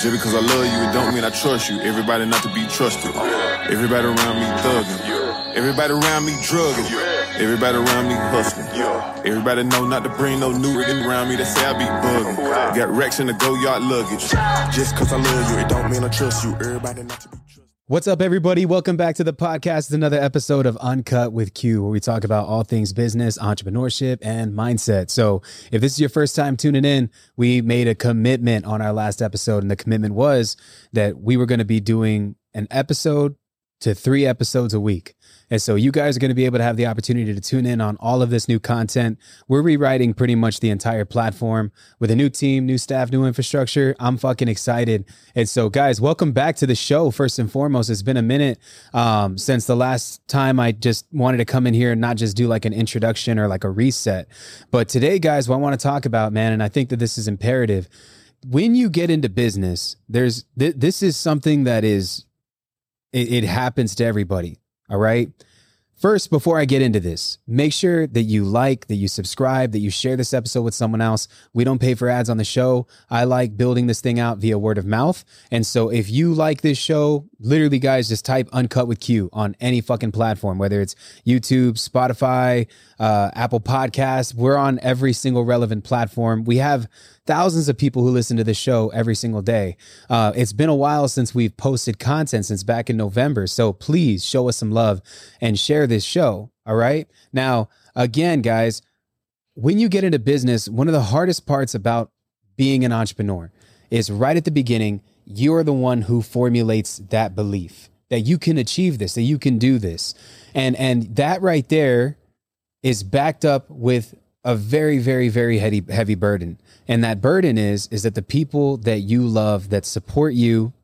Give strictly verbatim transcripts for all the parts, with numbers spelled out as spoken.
Just because I love you, it don't mean I trust you. Everybody not to be trusted. Everybody around me thugging. Everybody around me drugging. Everybody around me hustling. Everybody know not to bring no new niggas around me that say I be bugging. Got Rex in the go yard luggage. Just because I love you, it don't mean I trust you. Everybody not to be trusted. What's up, everybody? Welcome back to the podcast. It's another episode of Uncut with Q, where we talk about all things business, entrepreneurship, and mindset. So if this is your first time tuning in, we made a commitment on our last episode, and the commitment was that we were going to be doing an episode to three episodes a week. And so you guys are going to be able to have the opportunity to tune in on all of this new content. We're rewriting pretty much the entire platform with a new team, new staff, new infrastructure. I'm fucking excited. And so guys, welcome back to the show. First and foremost, it's been a minute um, since the last time I just wanted to come in here and not just do like an introduction or like a reset. But today, guys, what I want to talk about, man, and I think that this is imperative. When you get into business, there's th- this is something that is, it, it happens to everybody. All right. First, before I get into this, make sure that you like, that you subscribe, that you share this episode with someone else. We don't pay for ads on the show. I like building this thing out via word of mouth. And so if you like this show, literally, guys, just type Uncut with Q on any fucking platform, whether it's YouTube, Spotify, uh, Apple Podcasts. We're on every single relevant platform. We have thousands of people who listen to this show every single day. Uh, it's been a while since we've posted content, since back in November. So please show us some love and share this show. All right. Now, again, guys, when you get into business, one of the hardest parts about being an entrepreneur is right at the beginning, you're the one who formulates that belief that you can achieve this, that you can do this. And, and that right there is backed up with a very, very, very heavy, heavy burden. And that burden is, is that the people that you love that support you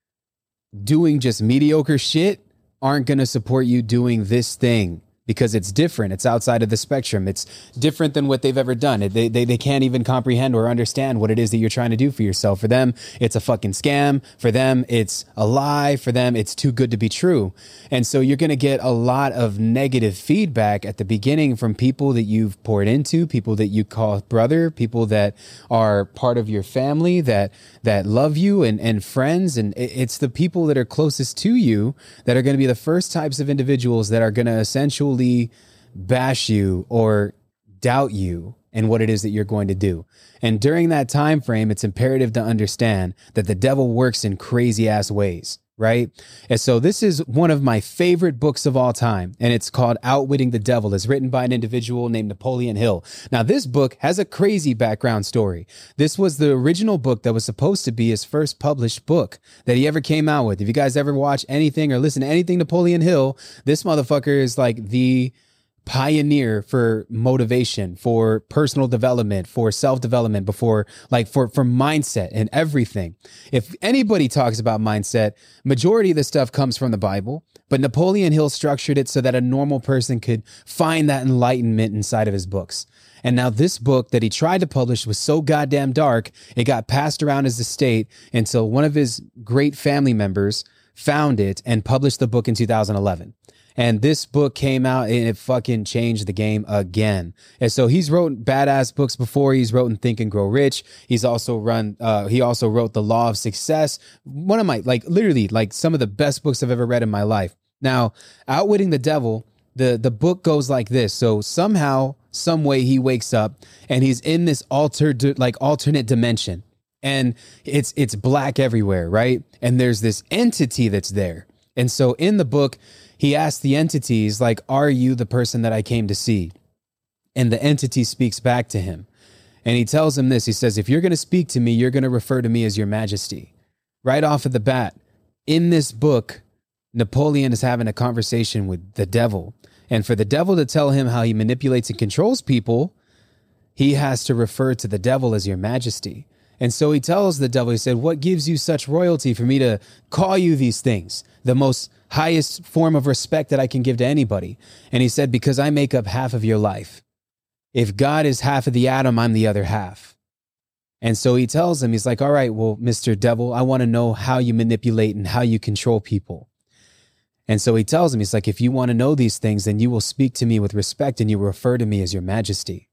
doing just mediocre shit aren't going to support you doing this thing because it's different. It's outside of the spectrum. It's different than what they've ever done. They, they, they can't even comprehend or understand what it is that you're trying to do for yourself. For them, it's a fucking scam. For them, it's a lie. For them, it's too good to be true. And so you're going to get a lot of negative feedback at the beginning from people that you've poured into, people that you call brother, people that are part of your family, that that love you, and, and friends. And it's the people that are closest to you that are going to be the first types of individuals that are going to essentially bash you or doubt you and what it is that you're going to do. And during that time frame, it's imperative to understand that the devil works in crazy ass ways, right? And so this is one of my favorite books of all time, and it's called Outwitting the Devil. It's written by an individual named Napoleon Hill. Now, this book has a crazy background story. This was the original book that was supposed to be his first published book that he ever came out with. If you guys ever watch anything or listen to anything Napoleon Hill, this motherfucker is like the pioneer for motivation, for personal development, for self-development, before like for, for mindset and everything. If anybody talks about mindset, majority of the stuff comes from the Bible, but Napoleon Hill structured it so that a normal person could find that enlightenment inside of his books. And now this book that he tried to publish was so goddamn dark, it got passed around his estate until one of his great family members found it and published the book in two thousand eleven. And this book came out and it fucking changed the game again. And so he's wrote badass books before. He's wrote Think and Grow Rich. He's also run, uh, he also wrote The Law of Success. One of my, like literally like some of the best books I've ever read in my life. Now, Outwitting the Devil, the, the book goes like this. So somehow, some way he wakes up and he's in this altered, like alternate dimension. And it's, it's black everywhere, right? And there's this entity that's there. And so in the book, he asked the entities, like, are you the person that I came to see? And the entity speaks back to him. And he tells him this. He says, if you're going to speak to me, you're going to refer to me as your majesty. Right off of the bat, in this book, Napoleon is having a conversation with the devil. And for the devil to tell him how he manipulates and controls people, he has to refer to the devil as your majesty. And so he tells the devil, he said, what gives you such royalty for me to call you these things? The most highest form of respect that I can give to anybody. And he said, because I make up half of your life. If God is half of the atom, I'm the other half. And so he tells him, he's like, all right, well, Mister Devil, I want to know how you manipulate and how you control people. And so he tells him, he's like, if you want to know these things, then you will speak to me with respect and you will refer to me as your majesty.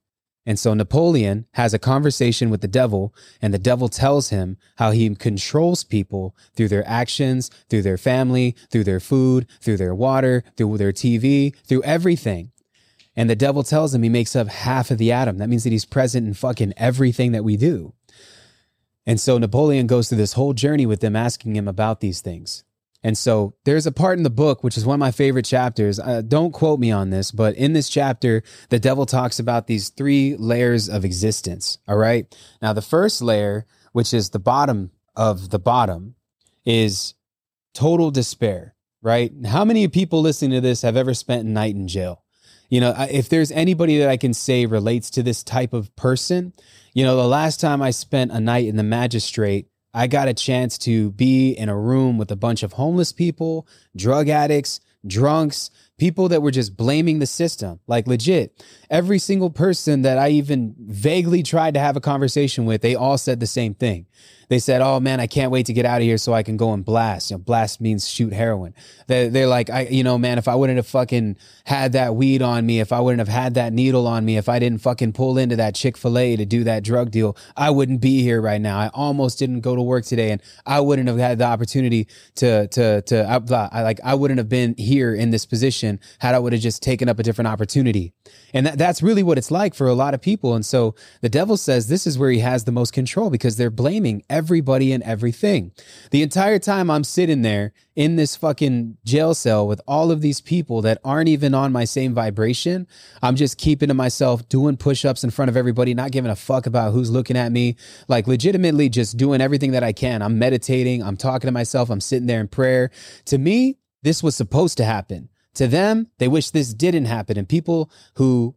And so Napoleon has a conversation with the devil, and the devil tells him how he controls people through their actions, through their family, through their food, through their water, through their T V, through everything. And the devil tells him he makes up half of the atom. That means that he's present in fucking everything that we do. And so Napoleon goes through this whole journey with them, asking him about these things. And so there's a part in the book, which is one of my favorite chapters. Uh, don't quote me on this, but in this chapter, the devil talks about these three layers of existence. All right. Now, the first layer, which is the bottom of the bottom, is total despair, right? How many people listening to this have ever spent a night in jail? You know, if there's anybody that I can say relates to this type of person, you know, the last time I spent a night in the magistrate, I got a chance to be in a room with a bunch of homeless people, drug addicts, drunks, people that were just blaming the system. Like legit, every single person that I even vaguely tried to have a conversation with, they all said the same thing. They said, oh man, I can't wait to get out of here so I can go and blast. You know, blast means shoot heroin. They, they're like, I, you know, man, if I wouldn't have fucking had that weed on me, if I wouldn't have had that needle on me, if I didn't fucking pull into that Chick-fil-A to do that drug deal, I wouldn't be here right now. I almost didn't go to work today, and I wouldn't have had the opportunity to, to, to, I, I like, I wouldn't have been here in this position had I would have just taken up a different opportunity. And that, that's really what it's like for a lot of people. And so the devil says this is where he has the most control, because they're blaming everybody and everything. The entire time I'm sitting there in this fucking jail cell with all of these people that aren't even on my same vibration, I'm just keeping to myself, doing push-ups in front of everybody, not giving a fuck about who's looking at me, like legitimately just doing everything that I can. I'm meditating. I'm talking to myself. I'm sitting there in prayer. To me, this was supposed to happen. To them, they wish this didn't happen. And people who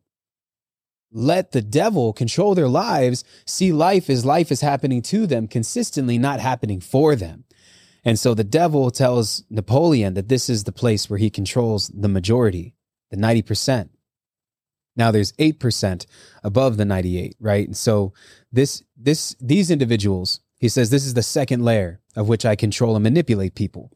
let the devil control their lives see life as life is happening to them, consistently not happening for them. And so the devil tells Napoleon that this is the place where he controls the majority, the ninety percent. Now there's eight percent above the ninety-eight, right? And so this, this, these individuals, he says, this is the second layer of which I control and manipulate people.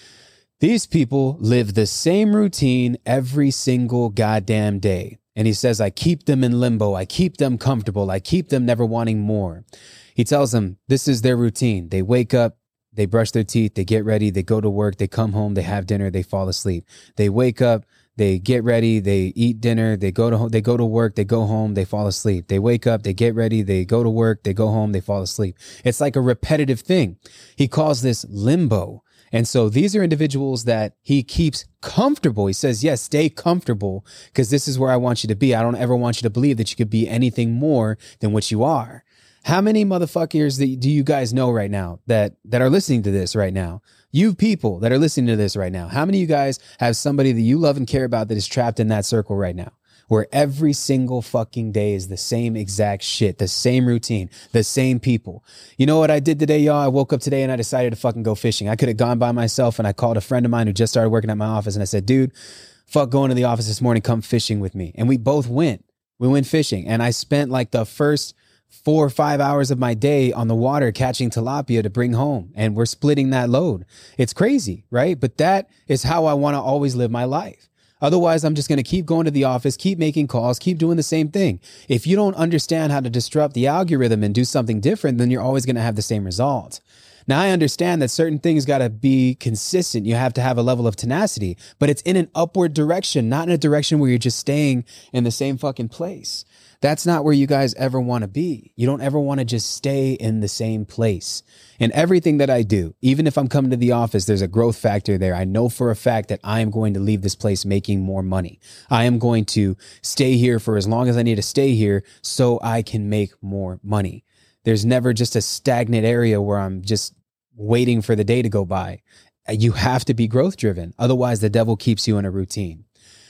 These people live the same routine every single goddamn day. And he says, I keep them in limbo. I keep them comfortable. I keep them never wanting more. He tells them this is their routine. They wake up, they brush their teeth, they get ready, they go to work, they come home, they have dinner, they fall asleep. They wake up, they get ready, they eat dinner, they go to they go to work, they go home, they fall asleep. They wake up, they get ready, they go to work, they go home, they fall asleep. It's like a repetitive thing. He calls this limbo. And so these are individuals that he keeps comfortable. He says, yes, stay comfortable, because this is where I want you to be. I don't ever want you to believe that you could be anything more than what you are. How many motherfuckers do you guys know right now that, that are listening to this right now? You people that are listening to this right now, how many of you guys have somebody that you love and care about that is trapped in that circle right now, where every single fucking day is the same exact shit, the same routine, the same people? You know what I did today, y'all? I woke up today and I decided to fucking go fishing. I could have gone by myself, and I called a friend of mine who just started working at my office, and I said, dude, fuck going to the office this morning, come fishing with me. And we both went. We went fishing, and I spent like the first four or five hours of my day on the water catching tilapia to bring home, and we're splitting that load. It's crazy, right? But that is how I want to always live my life. Otherwise, I'm just going to keep going to the office, keep making calls, keep doing the same thing. If you don't understand how to disrupt the algorithm and do something different, then you're always going to have the same result. Now, I understand that certain things got to be consistent. You have to have a level of tenacity, but it's in an upward direction, not in a direction where you're just staying in the same fucking place. That's not where you guys ever want to be. You don't ever want to just stay in the same place. And everything that I do, even if I'm coming to the office, there's a growth factor there. I know for a fact that I am going to leave this place making more money. I am going to stay here for as long as I need to stay here so I can make more money. There's never just a stagnant area where I'm just waiting for the day to go by. You have to be growth driven. Otherwise, the devil keeps you in a routine.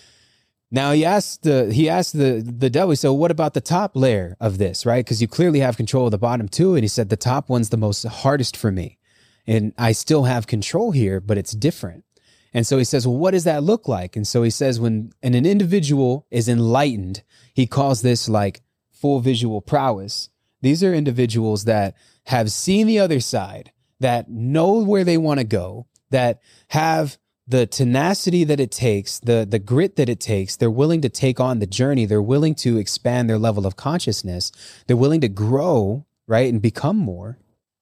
Now he asked the he asked the the devil, so what about the top layer of this, right? Because you clearly have control of the bottom too. And he said the top one's the most hardest for me. And I still have control here, but it's different. And so he says, well, what does that look like? And so he says when and an individual is enlightened, he calls this like full visual prowess. These are individuals that have seen the other side, that know where they want to go, that have the tenacity that it takes, the the grit that it takes, they're willing to take on the journey. They're willing to expand their level of consciousness. They're willing to grow, right, and become more.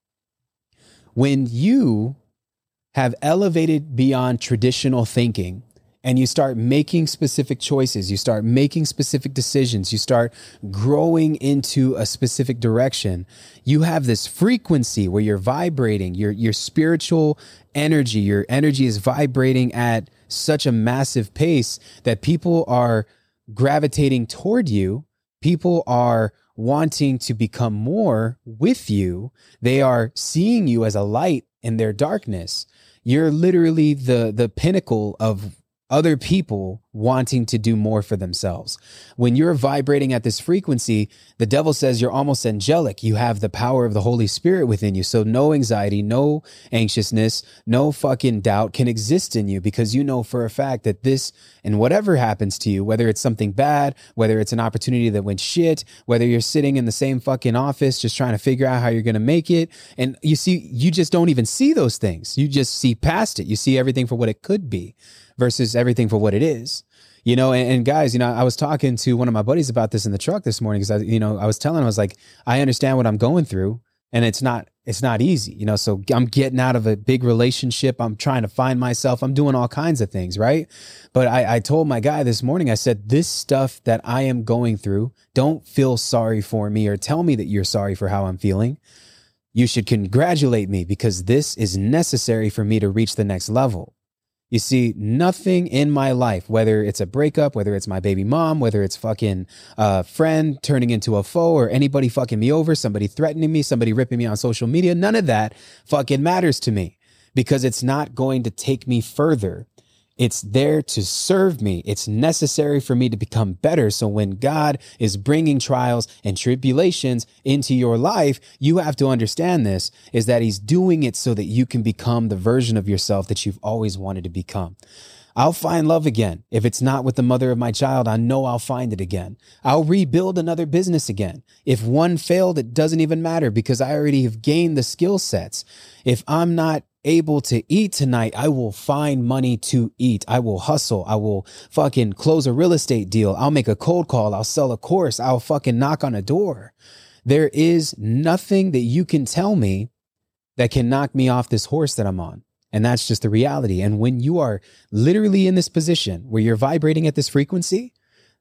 When you have elevated beyond traditional thinking and you start making specific choices, you start making specific decisions, you start growing into a specific direction, you have this frequency where you're vibrating, your your spiritual energy, your energy is vibrating at such a massive pace that people are gravitating toward you. People are wanting to become more with you. They are seeing you as a light in their darkness. You're literally the the pinnacle of other people wanting to do more for themselves. When you're vibrating at this frequency, the devil says you're almost angelic. You have the power of the Holy Spirit within you. So no anxiety, no anxiousness, no fucking doubt can exist in you, because you know for a fact that this and whatever happens to you, whether it's something bad, whether it's an opportunity that went shit, whether you're sitting in the same fucking office just trying to figure out how you're going to make it. And you see, you just don't even see those things. You just see past it. You see everything for what it could be versus everything for what it is, you know, and, and guys, you know, I was talking to one of my buddies about this in the truck this morning because I, you know, I was telling him, I was like, I understand what I'm going through and it's not, it's not easy, you know, so I'm getting out of a big relationship. I'm trying to find myself. I'm doing all kinds of things. Right. But I, I told my guy this morning, I said, this stuff that I am going through, don't feel sorry for me or tell me that you're sorry for how I'm feeling. You should congratulate me because this is necessary for me to reach the next level. You see, nothing in my life, whether it's a breakup, whether it's my baby mom, whether it's fucking a friend turning into a foe or anybody fucking me over, somebody threatening me, somebody ripping me on social media, none of that fucking matters to me because it's not going to take me further. It's there to serve me. It's necessary for me to become better. So when God is bringing trials and tribulations into your life, you have to understand this, is that he's doing it so that you can become the version of yourself that you've always wanted to become. I'll find love again. If it's not with the mother of my child, I know I'll find it again. I'll rebuild another business again. If one failed, it doesn't even matter because I already have gained the skill sets. If I'm not able to eat tonight, I will find money to eat. I will hustle. I will fucking close a real estate deal. I'll make a cold call. I'll sell a course. I'll fucking knock on a door. There is nothing that you can tell me that can knock me off this horse that I'm on. And that's just the reality. And when you are literally in this position where you're vibrating at this frequency,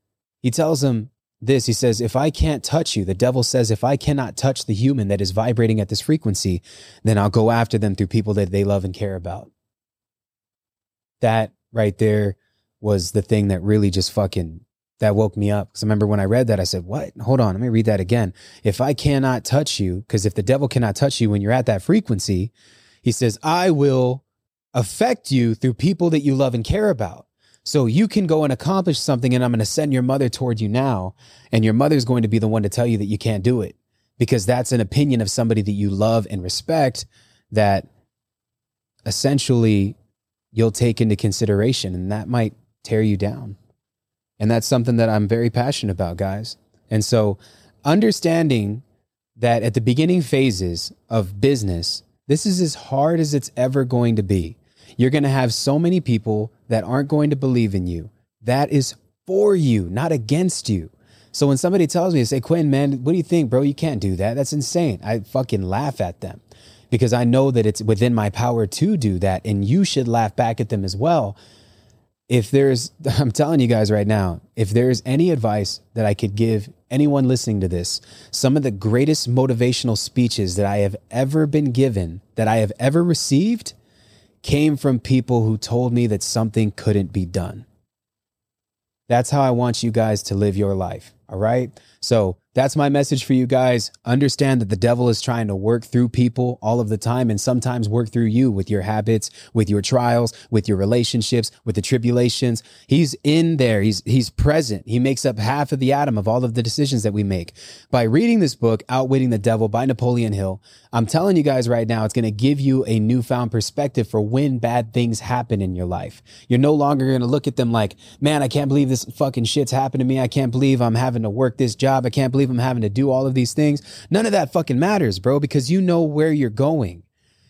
he tells him this, he says, if I can't touch you, the devil says, if I cannot touch the human that is vibrating at this frequency, then I'll go after them through people that they love and care about. That right there was the thing that really just fucking, that woke me up. Because I remember when I read that, I said, what? Hold on, let me read that again. If I cannot touch you, because if the devil cannot touch you when you're at that frequency, he says, I will affect you through people that you love and care about. So you can go and accomplish something, and I'm going to send your mother toward you now. And your mother's going to be the one to tell you that you can't do it, because that's an opinion of somebody that you love and respect that essentially you'll take into consideration, and that might tear you down. And that's something that I'm very passionate about, guys. And so understanding that at the beginning phases of business, this is as hard as it's ever going to be. You're going to have so many people that aren't going to believe in you. That is for you, not against you. So when somebody tells me, they say, Quinn, man, what do you think, bro? You can't do that. That's insane. I fucking laugh at them because I know that it's within my power to do that. And you should laugh back at them as well. If there's, I'm telling you guys right now, if there's any advice that I could give anyone listening to this, some of the greatest motivational speeches that I have ever been given, that I have ever received, came from people who told me that something couldn't be done. That's how I want you guys to live your life. All right. So that's my message for you guys. Understand that the devil is trying to work through people all of the time, and sometimes work through you with your habits, with your trials, with your relationships, with the tribulations. He's in there. He's, he's present. He makes up half of the atom of all of the decisions that we make. By reading this book, Outwitting the Devil by Napoleon Hill, I'm telling you guys right now, it's going to give you a newfound perspective for when bad things happen in your life. You're no longer going to look at them like, man, I can't believe this fucking shit's happened to me. I can't believe I'm having to work this job. I can't believe I'm having to do all of these things. None of that fucking matters, bro, because you know where you're going.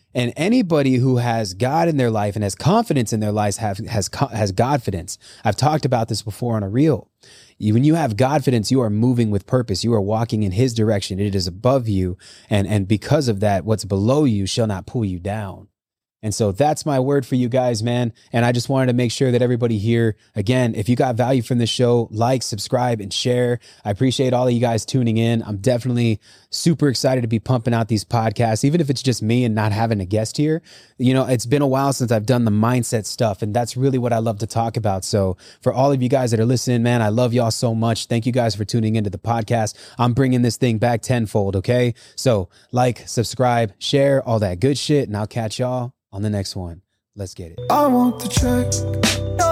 And anybody who has God in their life and has confidence in their lives have, has, has Godfidence. I've talked about this before on a reel. When you have Godfidence, you are moving with purpose. You are walking in his direction. It is above you. And, and because of that, what's below you shall not pull you down. And so that's my word for you guys, man. And I just wanted to make sure that everybody here, again, if you got value from this show, like, subscribe, and share. I appreciate all of you guys tuning in. I'm definitely super excited to be pumping out these podcasts, even if it's just me and not having a guest here. You know, it's been a while since I've done the mindset stuff, and that's really what I love to talk about. So for all of you guys that are listening, man, I love y'all so much. Thank you guys for tuning into the podcast. I'm bringing this thing back tenfold, okay? So like, subscribe, share, all that good shit, and I'll catch y'all on the next one. Let's get it. I want the check.